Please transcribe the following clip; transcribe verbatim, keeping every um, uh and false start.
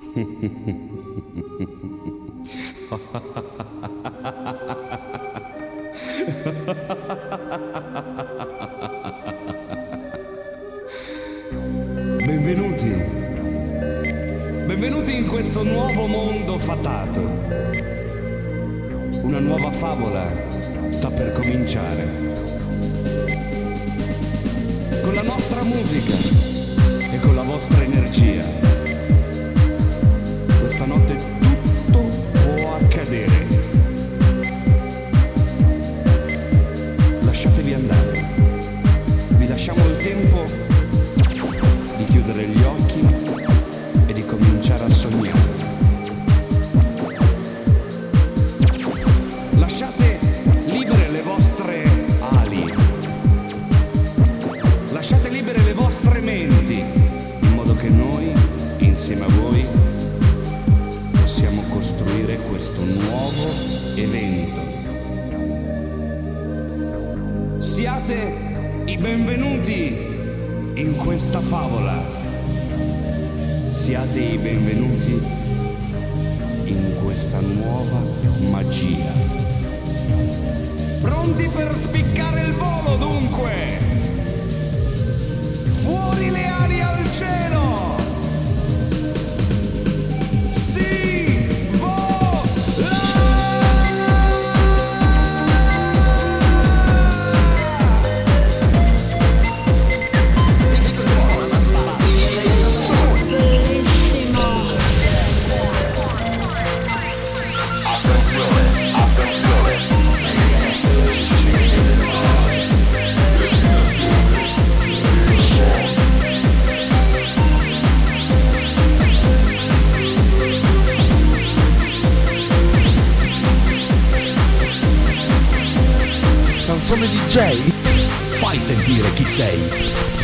Benvenuti, benvenuti in questo nuovo mondo fatato. Una nuova favola sta per cominciare. Con la nostra musica e con la vostra energia. Questa notte tutto può accadere. Lasciatevi andare. Vi lasciamo il tempo di chiudere gli occhi e di cominciare a sognare. Lasciate libere le vostre ali. Lasciate libere le vostre menti, in modo che noi, insieme a voi, possiamo costruire questo nuovo evento. Siate i benvenuti in questa favola. Siate i benvenuti in questa nuova magia. Pronti per spiccare il volo, dunque? Fuori le ali al cielo! Si vola! Sansone D J, fai sentire chi sei.